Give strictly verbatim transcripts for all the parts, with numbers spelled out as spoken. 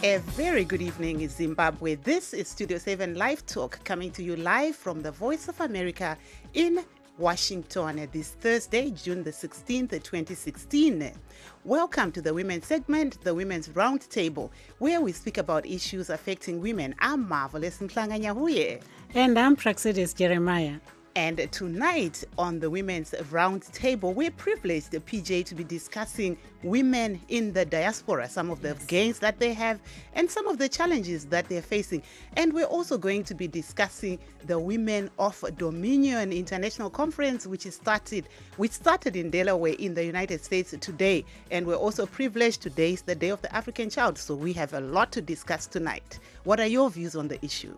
A very good evening, Zimbabwe. This is Studio seven Live Talk, coming to you live from the Voice of America in Washington this Thursday, June the sixteenth, twenty sixteen. Welcome to the Women's segment, the Women's Roundtable, where we speak about issues affecting women. I'm Marvelous Mhlanga Nyahuye. And I'm Praxidis Jeremiah. And tonight on the Women's Roundtable, we're privileged, P J, to be discussing women in the diaspora, some of the yes. gains that they have and some of the challenges that they're facing. And we're also going to be discussing the Women of Dominion International Conference, which is started, which started in Delaware in the United States today. And we're also privileged. Today is the Day of the African Child, so we have a lot to discuss tonight. What are your views on the issue?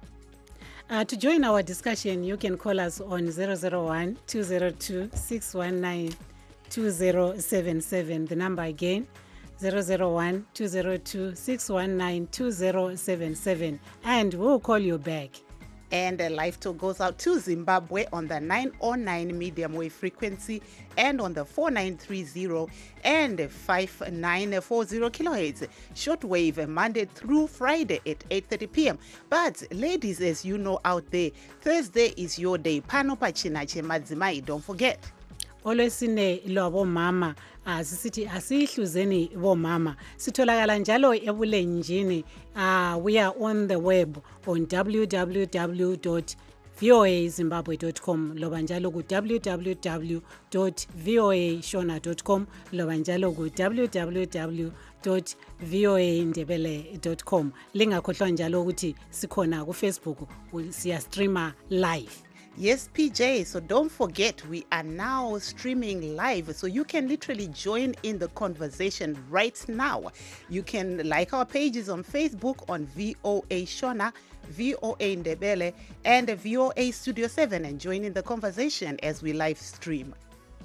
Uh, to join our discussion, you can call us on zero zero one, two zero two, six one nine, two zero seven seven. The number again, zero zero one, two zero two, six one nine, two zero seven seven. And we'll call you back. And a live talk goes out to Zimbabwe on the nine oh nine medium wave frequency and on the four nine three zero and five nine four zero kilohertz shortwave Monday through Friday at eight thirty p.m. But ladies, as you know out there, Thursday is your day. Pano pachina che madzimai, don't forget. Olwesine lwabo mama asisithi asihluzeni bo mama sitholakala njalo ebulenjini. uh, we are on the web on w w w dot v o a zimbabwe dot com loba njalo ku w w w dot v o a shona dot com loba njalo ku w w w dot v o a ndebele dot com. Lingakhohlwa njalo ukuthi sikhona ku Facebook, siya streamer live. Yes, P J, so don't forget, we are now streaming live, so you can literally join in the conversation right now. You can like our pages on Facebook on V O A Shona, V O A Ndebele, and V O A Studio seven, and join in the conversation as we live stream.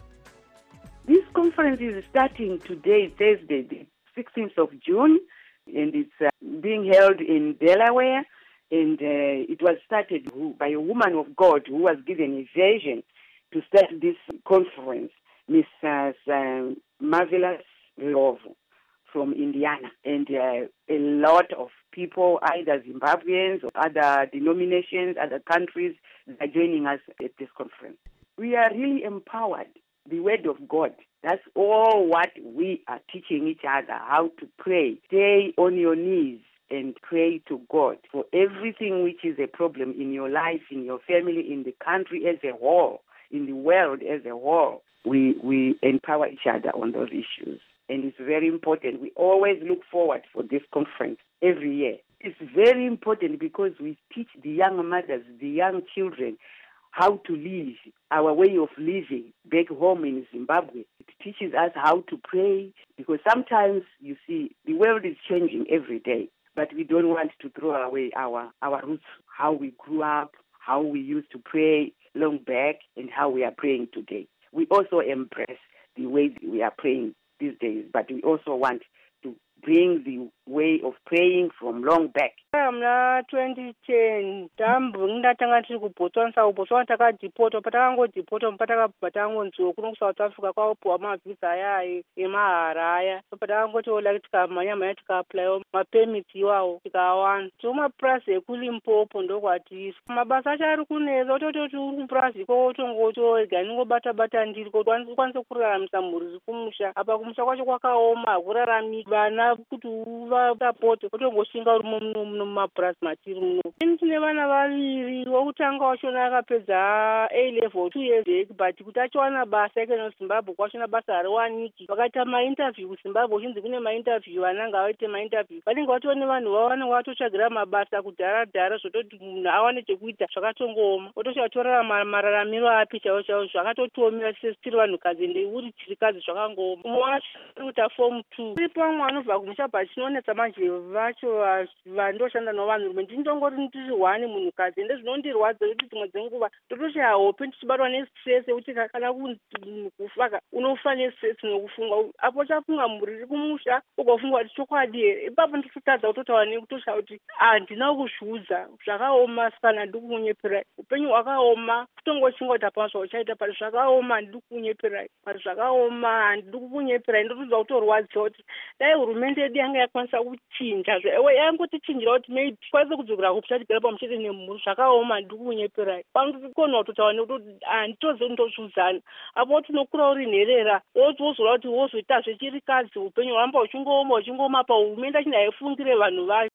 This conference is starting today, Thursday, the sixteenth of June, and it's uh, being held in Delaware. And uh, it was started by a woman of God who was given a vision to start this conference, Missus Uh, Marvelous Love from Indiana. And uh, a lot of people, either Zimbabweans or other denominations, other countries, are joining us at this conference. We are really empowered. The Word of God. That's all what we are teaching each other, how to pray. Stay on your knees and pray to God for everything which is a problem in your life, in your family, in the country as a whole, in the world as a whole. We we empower each other on those issues. And it's very important. We always look forward for this conference every year. It's very important because we teach the young mothers, the young children, how to live, our way of living back home in Zimbabwe. It teaches us how to pray, because sometimes, you see, the world is changing every day. But we don't want to throw away our, our roots, how we grew up, how we used to pray long back, and how we are praying today. We also embrace the way we are praying these days, but we also want to bring the way of praying from long back. Mna twenty ten dambu ndatanga tiri kuBotswana uBotswana takadipota patakangodipota patakabva tangonziwa kuno kuSouth Africa kwaopuwa mavhisa aya emahara aya patakangoti ola tikamhanya mhanya tikaaplayiwa mapemiti iwawo tikawana tomapurazi ekuLimpopo ndokwatiri mabasa acho ari kunetsa utototi uri kupurazi iko tongotoega ningobata-bata ndiri kuti ukwanise kuraramisa mhuri iri kumusha apa kumusha kwacho kwakaoma hakuraramiki vana kuti uvasapote otongoshinga uri muno muno mumapurazi matiri muno. Ini tine vana vaviri, wokutanga wachona akapedza A level two years back, but kuti achiwana basa ikeno Zimbabwe kwachona basa hariwaniki. Vakaita mainterview kuZimbabwe uchinzi kune mainterview vananga vaite mainterview. Vanenge vatone vanhu vavanenge vatotsvagira mabasa kudhara-dhara zvototi munhu awane chekuita zvakatongooma. Otoshatora mararamiro api chaiwo chaiwo zvakatotiomera tiri vanhukadzi ende uri chirikadzi zvakangooma. Umwe wacho kuita form two. Uripo vamwe vanobva kumusha pachinonetsa manje vacho vandoshanda novanhurume ndindongori ndiri hwani munhukadzi ende zvinondirwadza kuti dzimwe dzenguva totoshaya hope tichibatwa nestress yekuti kana kufa unofa nestress nokufunga apo chafunga mhuri iri kumusha ugofunga kuti chokwadi here ipapo nditotadza kutotaura nekutoshaya kuti handina kuzviudza zvakaoma sikana ndiri kukunyeperai upenyu hwakaoma kutongoshinga kuti hapana zvauchaita pari zvakaoma handiri kukunyeperai pari zvakaoma handiri kukunyeperai ndotodza kutorwadza kuti dai hurumende yedu yanga yakwanisa tikwanisa kuchinja ewe yangotichinjira kuti maybe tikwanise kudzokera kupsa tigara pamuchete nemhuri zvakaoma ndiri kunyeperai panokona kutotaura nekuti handitozi kundozvuzana apo tinokura uri nherera wozozora kuti wozoita zvechirikadzi upenyu hwamba uchingooma uchingoma pahurumende achindaifungire vanhu vayo.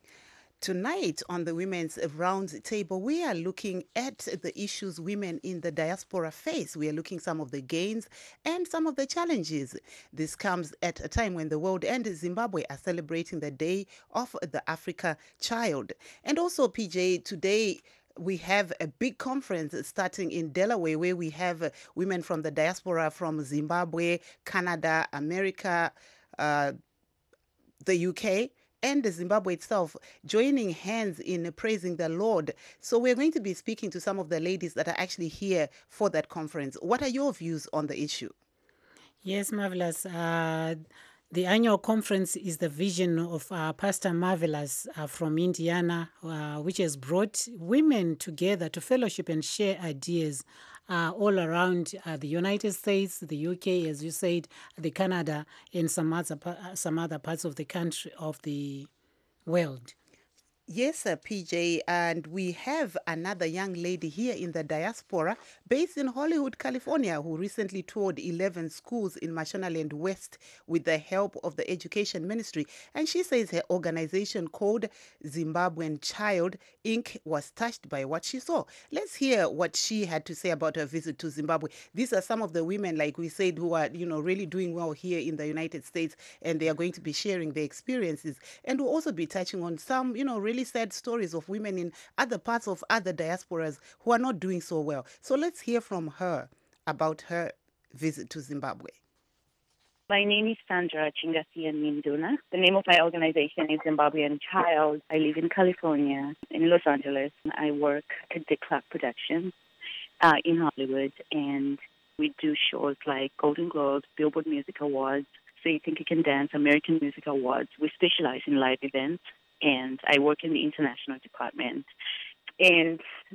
Tonight on the Women's Round Table, we are looking at the issues women in the diaspora face. We are looking at some of the gains and some of the challenges. This comes at a time when the world and Zimbabwe are celebrating the Day of the Africa Child. And also, P J, today we have a big conference starting in Delaware where we have uh, women from the diaspora from Zimbabwe, Canada, America, uh, the U K, and Zimbabwe itself joining hands in praising the Lord. So we're going to be speaking to some of the ladies that are actually here for that conference. What are your views on the issue? Yes, Marvelous. Uh, the annual conference is the vision of uh, Pastor Marvelous uh, from Indiana, uh, which has brought women together to fellowship and share ideas Uh, all around uh, the United States, the U K, as you said, the Canada, and some other pa- some other parts of the country of the world. Yes, uh, P J, and we have another young lady here in the diaspora based in Hollywood, California, who recently toured eleven schools in Mashonaland West with the help of the Education Ministry. And she says her organization called Zimbabwean Child, Incorporated was touched by what she saw. Let's hear what she had to say about her visit to Zimbabwe. These are some of the women, like we said, who are, you know, really doing well here in the United States, and they are going to be sharing their experiences. And we'll also be touching on some, you know, really sad stories of women in other parts of other diasporas who are not doing so well. So let's hear from her about her visit to Zimbabwe. My name is Sandra Chingasia Minduna. The name of my organization is Zimbabwean Child. I live in California, in Los Angeles. I work at the Clark Productions uh, in Hollywood, and we do shows like Golden Globes, Billboard Music Awards, So You Think You Can Dance, American Music Awards. We specialize in live events, and I work in the international department. And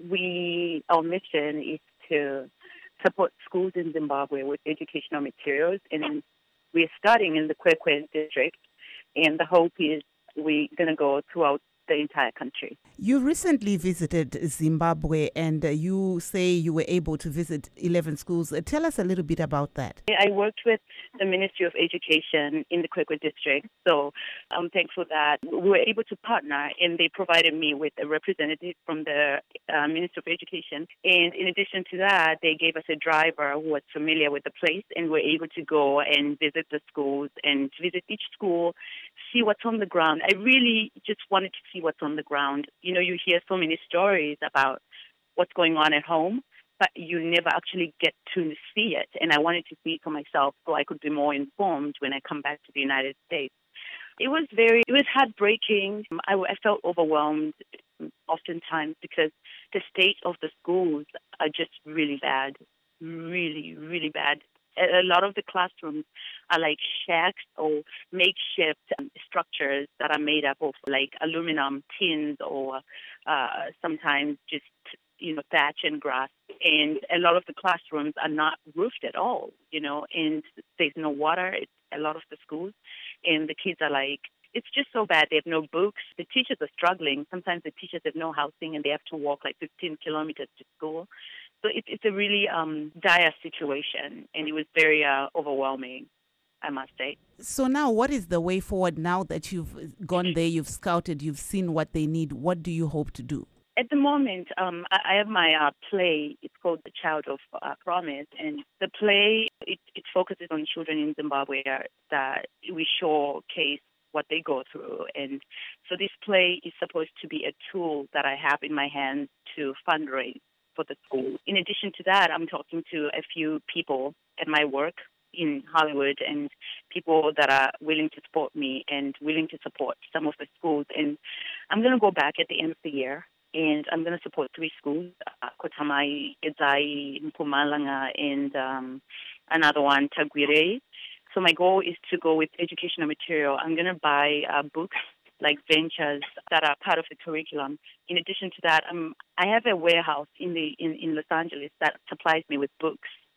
we, our mission is to support schools in Zimbabwe with educational materials, and we're starting in the Kwekwe district, and the hope is we're going to go throughout the entire country. You recently visited Zimbabwe, and uh, you say you were able to visit eleven schools. Uh, tell us a little bit about that. I worked with the Ministry of Education in the Kwekwe district, so I'm thankful that we were able to partner, and they provided me with a representative from the uh, Ministry of Education. And in addition to that, they gave us a driver who was familiar with the place, and we're able to go and visit the schools and visit each school, see what's on the ground. I really just wanted to see what's on the ground. You know, you hear so many stories about what's going on at home, but you never actually get to see it. And I wanted to see it for myself so I could be more informed when I come back to the United States. It was very, it was heartbreaking. I, I felt overwhelmed oftentimes because the state of the schools are just really bad, really, really bad. A lot of the classrooms are like shacks or makeshift um, structures that are made up of like aluminum tins or uh, sometimes just, you know, thatch and grass. And a lot of the classrooms are not roofed at all, you know, and there's no water at a lot of the schools. And the kids are like, it's just so bad. They have no books. The teachers are struggling. Sometimes the teachers have no housing and they have to walk like fifteen kilometers to school. So it, it's a really um, dire situation, and it was very uh, overwhelming, I must say. So now what is the way forward now that you've gone there, you've scouted, you've seen what they need? What do you hope to do? At the moment, um, I, I have my uh, play. It's called The Child of uh, Promise. And the play, it, it focuses on children in Zimbabwe that we showcase what they go through. And so this play is supposed to be a tool that I have in my hands to fundraise for the school. In addition to that, I'm talking to a few people at my work in Hollywood and people that are willing to support me and willing to support some of the schools. And I'm going to go back at the end of the year, and I'm going to support three schools, uh, Kotamai, Edzai, Mpumalanga, and um, another one, Tagwire. So my goal is to go with educational material. I'm going to buy uh, books like ventures that are part of the curriculum. In addition to that, um, I have a warehouse in the in, in Los Angeles that supplies me with books.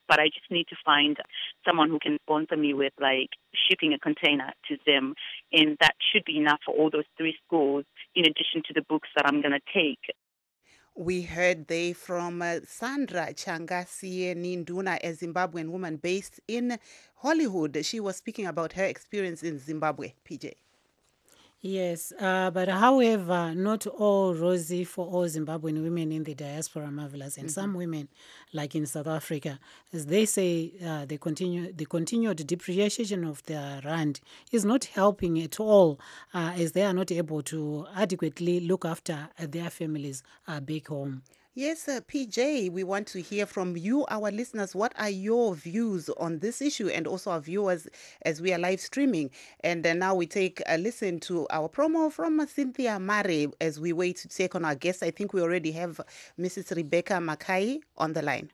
but I just need to find someone who can sponsor me with like shipping a container to them, and that should be enough for all those three schools in addition to the books that I'm going to take. We heard they from uh, Sandra Changasiye Ninduna, a Zimbabwean woman based in Hollywood. She was speaking about her experience in Zimbabwe, P J. Yes, uh, but however, not all rosy for all Zimbabwean women in the diaspora, Marvelous, and mm-hmm. some women, like in South Africa, as they say, uh, they continue the continued depreciation of the rand is not helping at all, uh, as they are not able to adequately look after uh, their families uh, back home. Yes, uh, P J, we want to hear from you, our listeners. What are your views on this issue, and also our viewers as we are live streaming? And uh, now we take a listen to our promo from uh, Cynthia Mare as we wait to take on our guest. I think we already have Missus Rebecca Mackay on the line.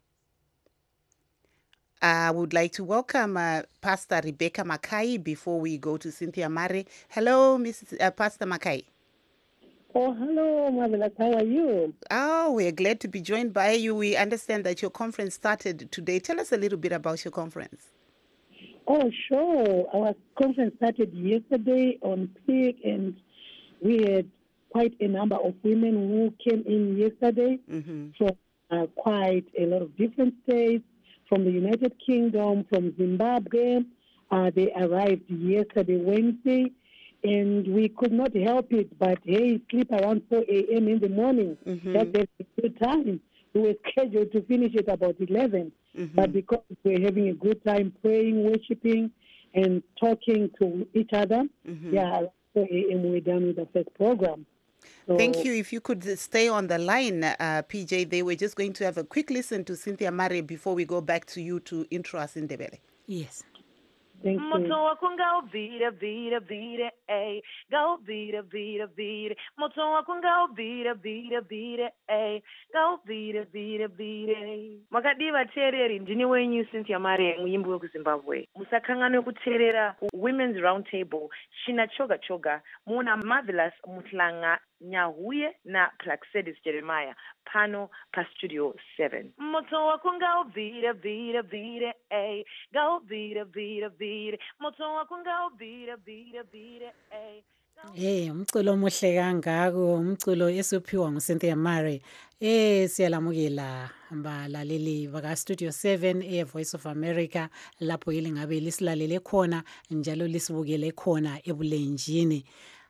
I would like to welcome uh, Pastor Rebecca Mackay before we go to Cynthia Mare. Hello, Missus Uh, Pastor Mackay. Oh, hello, Marvelous. How are you? Oh, we're glad to be joined by you. We understand that your conference started today. Tell us a little bit about your conference. Oh, sure. Our conference started yesterday on Peak, and we had quite a number of women who came in yesterday mm-hmm. from uh, quite a lot of different states, from the United Kingdom, from Zimbabwe. Uh, they arrived yesterday, Wednesday. And we could not help it, but hey, sleep around four a.m. in the morning. Mm-hmm. That's a good time. We were scheduled to finish at about eleven. Mm-hmm. But because we're having a good time praying, worshiping, and talking to each other, mm-hmm. yeah, four a.m. we're done with the first program. So, thank you. If you could stay on the line, uh, P J, they were just going to have a quick listen to Cynthia Mare before we go back to you to intro us in Ndebele. Yes. Thank you. Moto wako ngauvira vira vira eh ngauvira vira vira moto wako ngauvira vira vira eh ngauvira vira vira. Makadiva tereri ndini wenyu Cynthia Mare muimbi wekuZimbabwe. Musakanganwe kuterera Women's Round Table china choga choga muna Marvelous Mutlanga Nyahuye na Praxedis Jeremiah pano pa Studio seven. Moto wako ngauvira vira vira eh ngauvira vira vira moto wako ngauvira vira vira eh. Eh umculo omuhle kangako, umculo esuphiwa nguCynthia Mare. Eh siyalamukela balaleli baka Studio seven e Voice of America lapho yile ngabe lisilalele khona njalo lisibukele khona ebulenjini.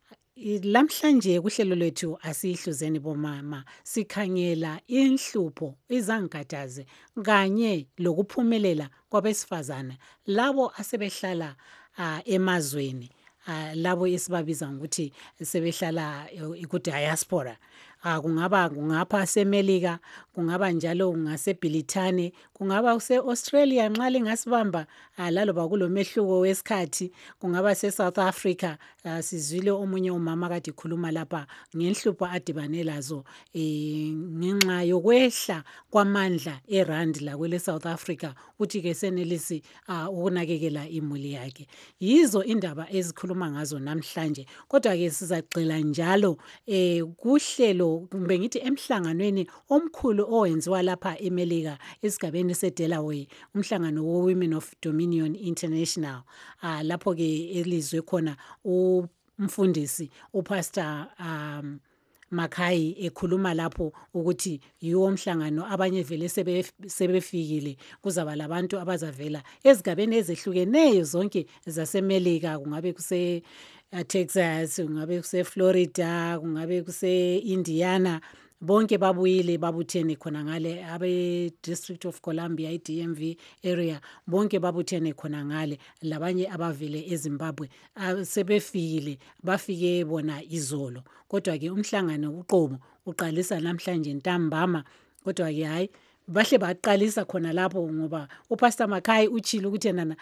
Lamhlanje kuhlelo lwethu asihluzeni bomama sikhangela inhlupho izangikataze kanye lokuphumelela kwabesifazana labo asebehlala uh, emazweni uh, labo esibabiza ngokuthi sebehlala ku diaspora. Uh, kungaba kungapha semelika, kungaba njalo ngaseBrithani, kungaba use-Australia nxa lingasibamba uh, laloba kulomehluko wesikhathi, kungaba se-South Africa. Uh, sizwile omunye umama kade khuluma lapha ngenhlupho adibane lazo eh, ngenxa yokwehla kwamandla erand la kwele South Africa uthi ke senelisi uh, ukunakekela imuli yakhe. Yizo indaba ezikhuluma ngazo namhlanje, kodwa ke sizagxila njalo eh, kuhlelo kumbe ngithi emhlanganweni omkhulu owenziwa lapha eMelika esigabeni seDelaware, umhlangano wo Women of Dominion International. Ah lapho ke elizwe khona umfundisi uPastor um Mackay ekhuluma lapho ukuthi yiwo umhlangano abanye vele sebefikile kuzaba labantu abazavela ezigabeni ezehlukeneyo zonke zaseMelika, kungabe kuse Texas, kungabe kuse Florida, kungabe kuse Indiana, bonke babuyile babuthene khona ngale abe District of Columbia I D M V area, bonke babuthene khona ngale labanye abavele eZimbabwe sebefikile bafike bona izolo. Kodwa ke umhlangano uqobo uqalisa namhlanje ntambama, kodwa ke hayi bahle baqalisa khona lapho ngoba uPastor Mackay uchile ukuthi nana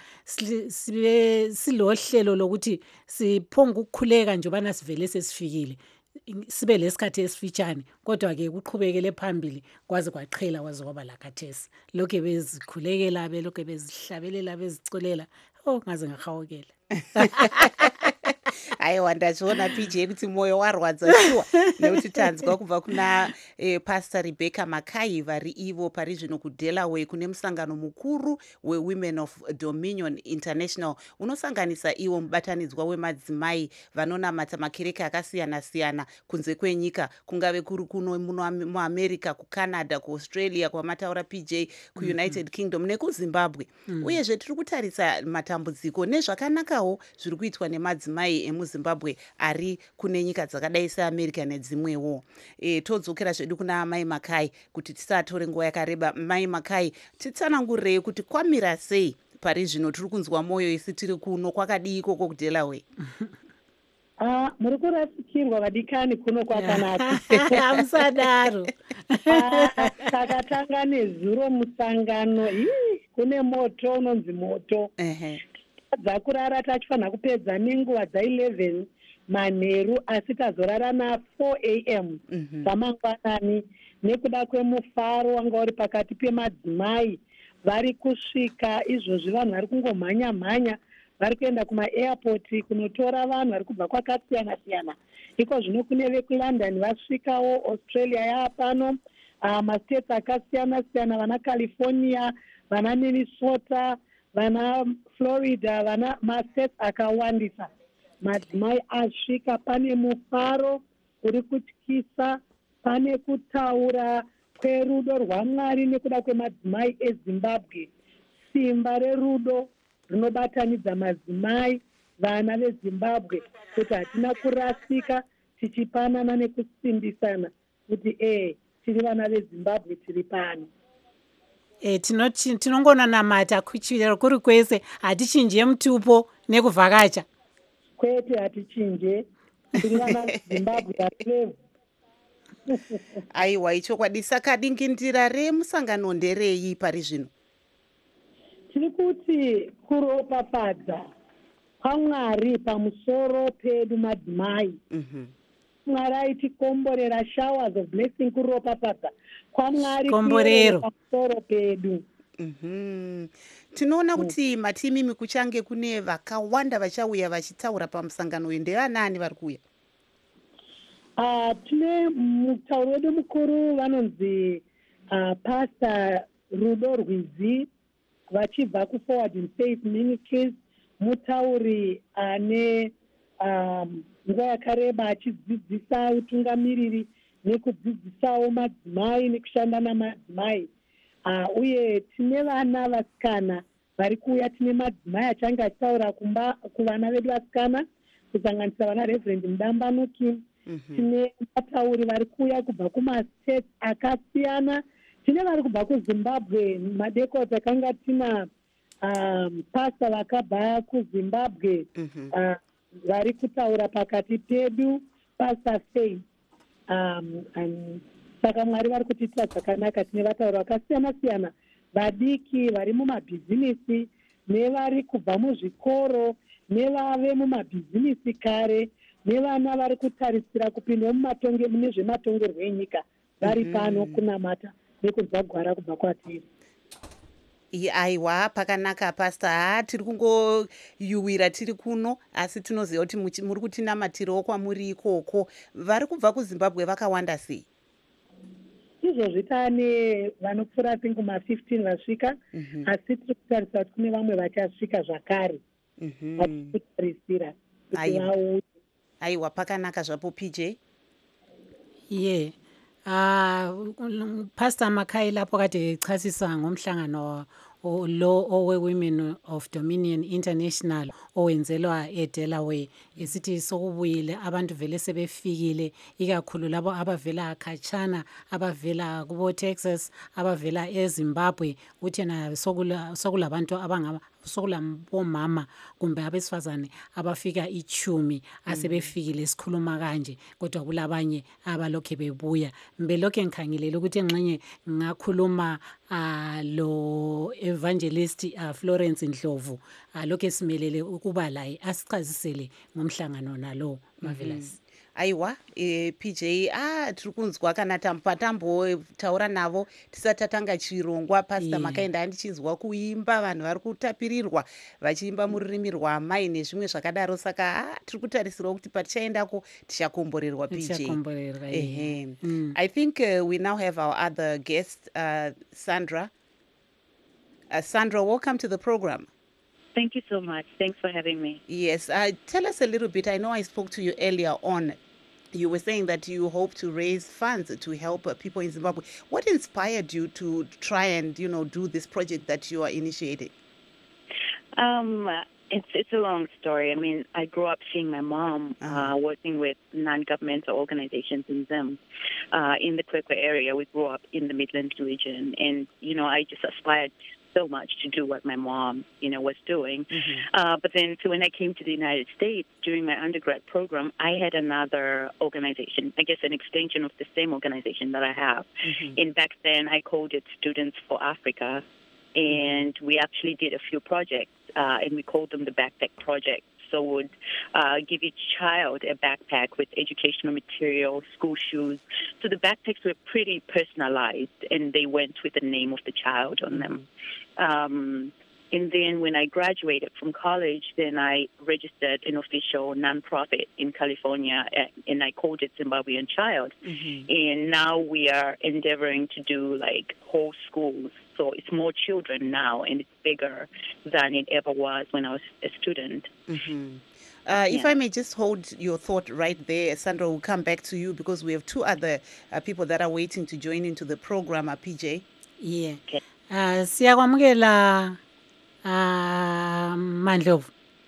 sibe silohlelo lokuthi siphonga ukukhuleka nje bana sivele sesifikile sibe lesikhathi esifitshane, kodwa ke kuqhubekele phambili kwaze kwaqhela kwaze kwaba lakathesi lokho bezikhulekela be lokho bezihlabelela beziculela. Oh ngaze ngahawukela. aiwa ndachiona P J kuti moyo warwadza shuwa nekuti tanzwa kubva kuna eh, Pastor Rebecca Makai vari ivo pari zvino kuDelaware kune musangano mukuru weWomen of Dominion International unosanganisa iwo mubatanidzwa wemadzimai vanonamata makereke akasiyana-siyana kunze kwenyika, kungave kuri kuno muno muAmerica, kuCanada, kuAustralia kwamataura P J, kuUnited Kingdom nekuZimbabwe. Uyezve tiri kutarisa matambudziko nezvakanakawo zviri kuitwa nemadzimai emuZimbabwe ari kune nyika dzakadai seAmerica nedzimwewo. E, todzokera zvedu kuna Mai Makai kuti tisatore nguva yakareba. Mai Makai, titsanangurei kuti kwamira sei pari zvino tiri kunzwa moyo isi tiri kuno, kwakadii ikoko kuDelaware? Ah, muri kurasikirwa vadikani kuno kwakanaka. Hamusadaro. Takatanga nezuro musangano, ii, kune moto unonzi moto. Ehe. Dzakurara tachifanira kupedza nenguva dza11 manheru asi tazorara na four a m dzamangwanani nekuda kwemufaro wanga uri pakati pemadzimai vari kusvika. Izvozvi vanhu vari kungomhanya-mhanya vari kuenda kumaairport kunotora vanhu vari kubva kwakasiyana-siyana. Iko zvino kune vekuLondon vasvikawo, Australia yaapano, uh, mastates akasiyana-siyana, vana California, vana Minnesota, vana Florida, vana mastates akawandisa. Madzimai asvika, pane mufaro uri kutyisa, pane kutaura kwerudo rwaMwari nekuda kwemadzimai eZimbabwe. Simba rerudo rinobatanidza madzimai vana veZimbabwe kuti hatina kurasika, tichipanana nekusimbisana kuti eh tiri vana veZimbabwe tiri pano. E, tinongona namata kuchira kuri kwese, hatichinje mutupo nekuvhakacha. Kwete hatichinje, tiri vana veZimbabwe vatrevu. Aiwa, ichokwadi. Saka dingindira remusangano nderei pari zvino? Tiri kuti kuropafadza kwaMwari pamusoro pedu madzimai. Mwari aitikomborera showers of blessing, kuropafadza kwaMwari pamusoro pedu. Mhm. Tinoona kuti matimimi kuchange kune vakawanda vachauya vachitaura pamusangano uyu. Ndevanani vari kuuya? Uh, tine mutauri wedu mukuru vanonzi uh, Pastor Rudo Rwizi vachibva kuForward in Faith Ministries, mutauri ane um, nguva yakareba achidzidzisa utungamiriri nekudzidzisawo madzimai nekushanda namadzimai. Uh, uye tine vana vasikana vari kuuya, tine madzimai achange achitaura kuvana vedu vasikana kusanganisa vana Reverend Mudambanuki. Mm-hmm. Tine vatauri vari kuuya kubva kumastates akasiyana. Tine vari kubva kuZimbabwe, madekota akanga tina um, pasta vakabva kuZimbabwe uh, vari kutaura pakati pedu, Pastor Faith. Um, um, saka Mwari vari kutiita zvakanaka. Tine vatauri vakasiyana-siyana, vadiki vari mumabhizinisi, nevari kubva muzvikoro, nevave mumabhizinisi kare, nevana vari kutarisira kupinda mumatonge mune zvematongerwo enyika vari pano kunamata nekunzwa gwara kubva kwatiri. Aiwa, pakanaka Pastor. Ha, tiri kungoyuwira tiri kuno, asi tinoziva kuti muri kutinamatirawo kwamuri ikoko. Vari kubva kuZimbabwe vakawanda sei? Izvozvi taane vanopfuura penguma fifteen vasvika, asi tiri kutarisa kuti kune vamwe vachasvika zvakare. Vari kutarisira kuti vauye. Aiwa, pakanaka zvapo P J. Ye. Uh, Pastor Makai lapho kade echasisa ngomhlangano lo owe-Women of Dominion International owenzelwa eDelaware, esithi sokubuyile abantu vele sebefikile, ikakhulu labo abavela khatshana, abavela kubo Texas, abavela eZimbabwe. Uthi na sokula sokulabantu abangaba sokulabomama kumbe abesifazane abafika ichumi asebefikile, sikhuluma kanje, kodwa kulabanye abalokhe bebuya. Mbelokhe ngikhangelele ukuthi engxenye ngakhuluma uh, lo evangelist uh, Florence Ndlovu uh, lokhe simelele ukuba laye asichazisele ngomhlangano nalo. Marvelous. aiwa e, P J ah tiri kunzwa kana patambotaura navo tisati tatanga chirongwa Pastor Yeah. Makaenda handichizwa kuimba vanhu vari kutapirirwa vachiimba mururimi rwamai nezvimwe zvakadaro saka ah tiri kutarisirwa kuti patichaendako tichakomborerwa P J. Tichakomborerwa, yeah. Ehe. Mm. I think uh, we now have our other guest, uh, Sandra. Uh, Sandra, welcome to the program. Thank you so much. Thanks for having me. Yes, uh, tell us a little bit. I know I spoke to you earlier on. You were saying that you hope to raise funds to help uh, people in Zimbabwe. What inspired you to try and, you know, do this project that you are initiating? Um, it's it's a long story. I mean, I grew up seeing my mom uh, Uh-huh. working with non-governmental organizations in Zim. Uh, in the Kwekwe area, we grew up in the Midlands region, and you know, I just aspired so much to do what my mom, you know, was doing. Mm-hmm. Uh, but then, so when I came to the United States during my undergrad program, I had another organization, I guess an extension of the same organization that I have. Mm-hmm. And back then, I called it Students for Africa. And we actually did a few projects, uh, and we called them the Backpack Project. So would uh, give each child a backpack with educational material, school shoes. So the backpacks were pretty personalized, and they went with the name of the child on them. Um, and then when I graduated from college, then I registered an official nonprofit in California, and I called it Zimbabwean Child. Mm-hmm. And now we are endeavoring to do like whole schools. So it's more children now, and it's bigger than it ever was when I was a student. Mm-hmm. Uh, if Yeah. I may just hold your thought right there, Sandra, will come back to you because we have two other uh, people that are waiting to join into the program, uh, P J. Yeah. Okay. Uh, siyakwamukela uh, Mandlovu.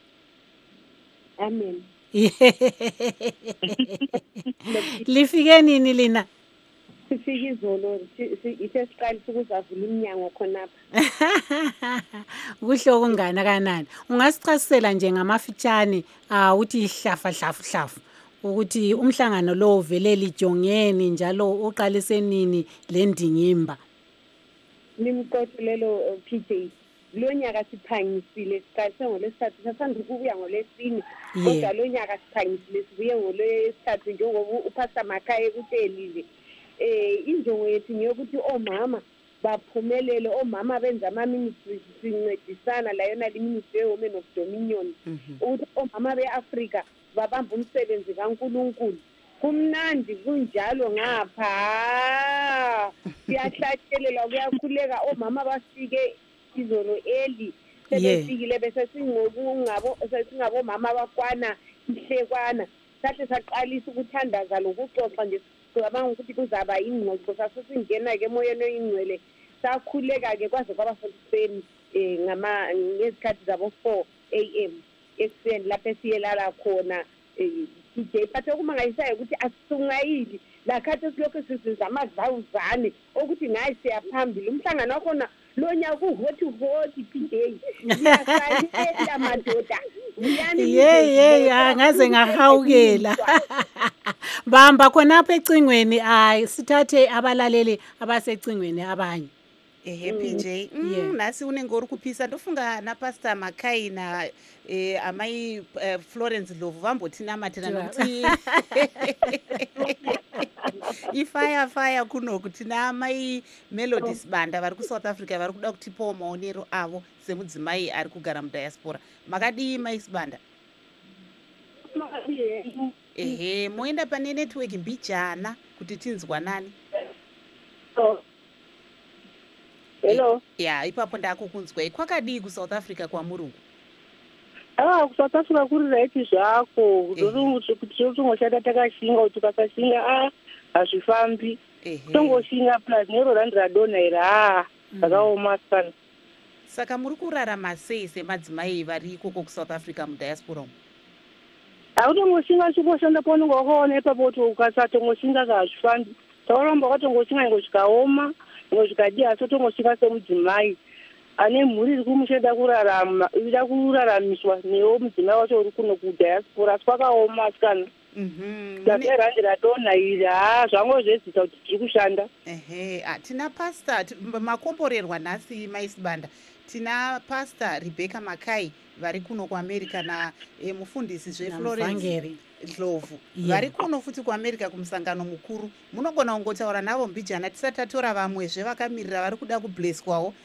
Amen. Lifike nini lina? Sifike izolo ithe siqalisa ukuzavula iminyango khonapha. Kuhle okungana kanani. Ungasichasisela nje ngamafitshane uh, uthi ihlafa hlafu hlafu ukuthi umhlangano lo uvele lijongeni njalo uqalise nini lendingimba. Nimqothulelo P J. Lo nyaka siphangisile siqalise ngolesithathu sasanda ukubuya ngolesine. Yeah. Kodwa lo nyaka siphangisile sibuye ngolesithathu njengoba uPastor Makaye kutelile. Eh injongo yethu ngiyokuthi omama baphumelele, omama benza ama ministries sincedisana la yona le ministry women of dominion. Ukuthi omama beAfrika babamba umsebenzi kaNkulunkulu. Kumnandi kunjalo ngapha. Siyahlatshelela kuyakhuleka omama bafike izolo eli. Sebefikile bese singokungabo sesingabo mama abafana ihlekwana. Sathi saqalisa ukuthandaza lokuxoxa nje ngicabanga ukuthi kuzaba ingqoqo sasingena ke emoyeni oyingcwele sakhuleka ke kwaze kwaba sekuseni eh ngama ngezikhathi zabo four a m ekuseni lapho esiyelala khona eh D J phathe kumangayisayo ukuthi asisungayili la khathi silokho sisenza amadlawuzane ukuthi ngayi siyaphambili umhlangano wakhona lo nyaka uhothi hothi P J yasayela madoda Ye ye angaze ngahawukela. Bamba khonapha ecingweni ay sithathe abalaleli abasecingweni abanye. Ehe P J, mm, Yeah. nasi unenge uri kuphisa ndofunga naPastor Makai na eh, amai uh, Florence Lovu vambotinamatirana nokuti ifire fire kunoku tina amai Melody Sibanda vari kuSouth Africa vari kuda kutipawo maonero avo semudzimai ari kugara mudiaspora. Makadii mai Sibanda? Ehe, moenda pane network mbijana kuti tinzwanani. Hello. Ya, ipapo ndakukunzwai. Kwakadii kuSouth Africa kwamurungu? Ah, kusouth Africa kuri right zvako. Ehe. Ndorungu kuti tinoshanda takashinga kuti ukasashinga ah hazvifambi. Ehe. Tongoshinga plus nero randi radona ira ah zvakaoma sana. Saka muri kurarama sei semadzimai vari ikoko kuSouth Africa mudiaspora umu? Hautongoshinga chiposhanda paunenge wakaona ipapo kuti ukasatongoshinga hazvifambi. Tauramba wakatongoshinga ingosvikaoma ingosvikadii asi tongoshinga semudzimai ane mhuri iri kumushanda kurarama ida kuraramiswa newo mudzimai wacho uri kuno kudiaspora asi kwakaoma asikana. Mhm. Saka randi radona iri ha zvango zvezisa kuti tiri kushanda. Ehe, ah, tina pastor ti- m- makomborerwa nhasi mai Sibanda. tina Pastor Rebecca Makai vari kuno kuAmerica namufundisi zveFlorence Ndlovu vari kuno futi kuAmerica kumusangano mukuru. Munogona kungotaura navo mbijana tisati tatora vamwezve vakamirira vari kuda kublesswawo.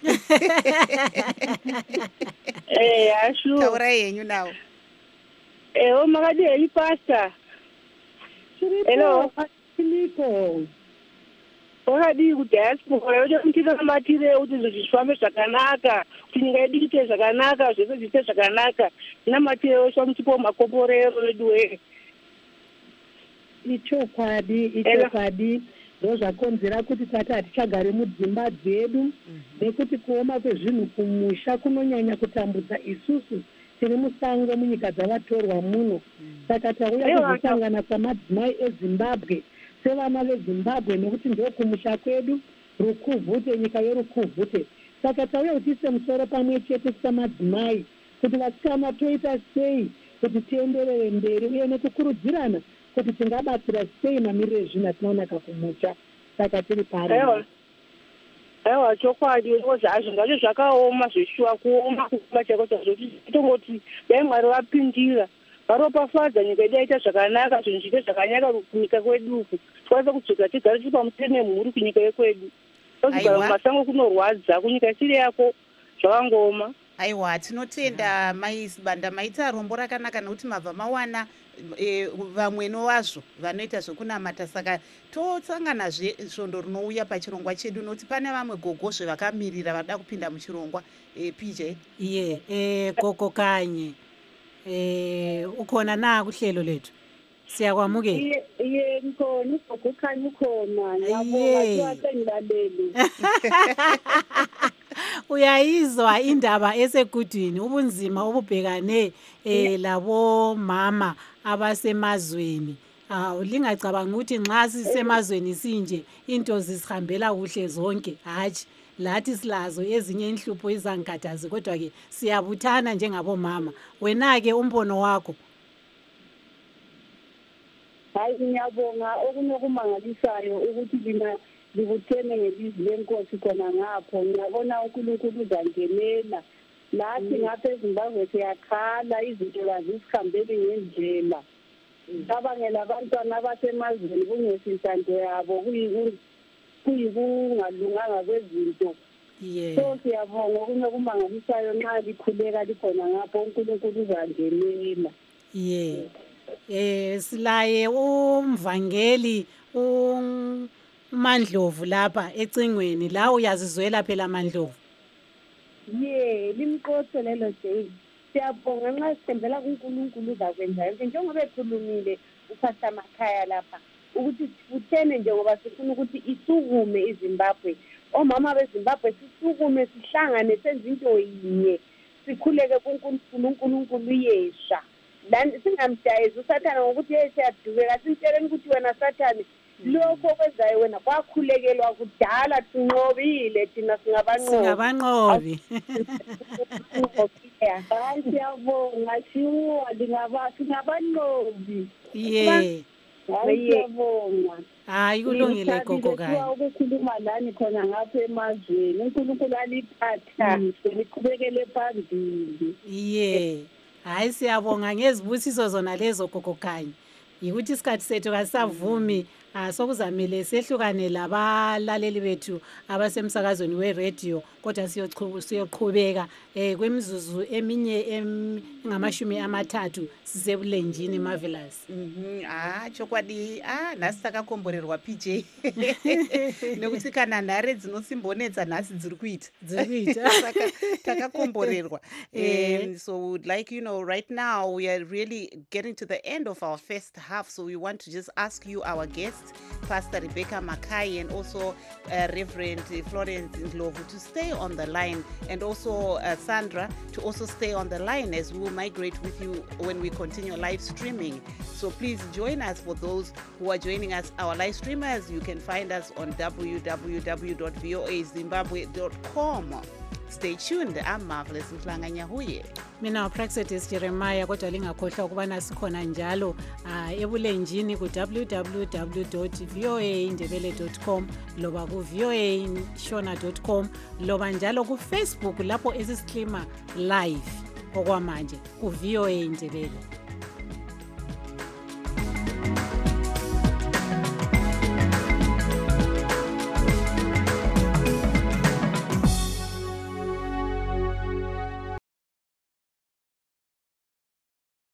Eh, ashu. Taurai henyu navo. Eh, makadii Pastor. Hello. Niko. Wakadii kudiaspora yoda mutira namatire kuti zvifambe zvakanaka, kuti nyika yedu iite zvakanaka, zvese zviite zvakanaka. Namatire osha mutipo makoporero redwe. Ichokwadi, ichokwadi. Ndozvakonzera kuti tati hatichagare mudzimba dzedu nekuti kuoma kwezvinhu kumusha kunonyanya kutambudza isusu tiri musango munyika dzavatorwa muno. Saka tauya kuzosangana samadzimai eZimbabwe sevana veZimbabwe nekuti ndo kumusha kwedu rukuvhute, nyika yorukuvhute. Saka tauya kuti tiise musoro pamwe chete samadzimai kuti vasikana toita sei kuti tienderere mberi uye nekukurudzirana kuti tingabatsira sei mamiriro ezvinhu atinoonaka kumusha. Saka tiri pari. Aiwa, chokwadi zvazvo zvacho zvakaoma zveshuwa kuoma kuoma chaiko chacho tongoti dai Mwari vapindira varopafadza nyika yedu yaita zvakanaka, zvinhu zviite zvakanaka kunyika kwedu uku, tikwanise kudzoka tigare tiri pamusoro nemhuri kunyika yekwedu. Tozogara mumasango kunorwadza, kunyika isiri yako zvakangooma. Aiwa, tinotenda maisibanda maita rombo rakanaka nekuti mabva mawana e, vamweno wazvo vanoita zvekunamata. Saka tosanganazve svondo rinouya pachirongwa chedu nokuti pane vamwe gogozve vakamirira vada kupinda muchirongwa. e, P J iye e, gogo kanye e, ukhona na kuhlelo lethu siyakwamukela. Iye iye ngikhona ugogo kanye ukhona yabo basengilaleli. Uyayizwa indaba esegudwini ubunzima obubhekane eh labo mama abasemazweni. Ah lingacabanga ukuthi nxa sisemazweni sinje into zisihambela kuhle zonke. Hayi lathi silazo ezinye inhlupho izangikhathazi kodwa ke siyabuthana njengabo mama. Wena ke umbono wakho? Hayi ngiyabonga okunokumangalisayo ukuthi lina libuthene ngelizwi lenkosi khona ngapho. Ngiyabona uNkulunkulu uzangenela lathi ngapha eZimbabwe siyakhala izinto azisihambeli ngendlela. Abangela abantwana abasemazweni kungesintando yabo kuyikungalunganga kwezinto. So siyabonga okunokumangalisayo nxa likhuleka likhona ngapho uNkulunkulu uzangenela. Yeah. Eh silaye umvangeli uMandlovu lapha ecingweni la uyazizwela phela Mandlovu. Ye limqotho lelo day. Siyabonga nxa sithembela kuNkulunkulu uzakwenza yonke njengoba ekhulumile uPastor Makhaya lapha ukuthi uthene nje ngoba sifuna ukuthi isukume iZimbabwe. Omama beZimbabwe sisukume sihlangane senze into yinye sikhuleke kuNkulunkulu uNkulunkulu yesha. Lani singamjayeza uSathane ngokuthi hey siyadubeka simtsheleni ukuthi wena Sathane lokho kwenzayo wena kwakhulekelwa kudala sinqobile thina singabanqobi singabanqobi. Hayi siyabonga shiwo lingaba singabanqobi. Yeah. Hayi siyabonga. Hayi kulungile gogo kanye. Ukukhuluma lani khona ngapha emazweni uNkulunkulu aliphatha liqhubekele phambili. Yeah. Hayi siyabonga ngezibusiso zona lezo gogo kanye. Yikuthi isikhathi sethu kasavumi sokuzamile sehlukane labalaleli bethu abasemsakazweni we-radio kodwa siyoqhubeka eh kwemizuzu eminye engamashumi amathathu sisebulenjini Marvelous. Mhm ah chokwadi ah nasi takakomborerwa P J nekuti kana nhare dzinosimbonetsa nhasi dziri kuita dziri kuita saka takakomborerwa. And so we would like, you know, right now we are really getting to the end of our first half, so we want to just ask you, our guests, Pastor Rebecca Makai and also uh, Reverend Florence Ndlovu, to stay on the line, and also uh, Sandra to also stay on the line as we will migrate with you when we continue live streaming. So please join us. For those who are joining us, our live streamers, you can find us on w w w dot v o a zimbabwe dot com. Stay tuned. I'm Marvelous Mhlanganyahuye. Mina uPraxedis Jeremiah, kodwa lingakhohlwa ukubana sikhona njalo uh, ebulenjini ku w w w dot v o a indebele dot com loba ku v o a shona dot com loba njalo ku Facebook lapho esisiklima live okwamanje ku V O A Indebele.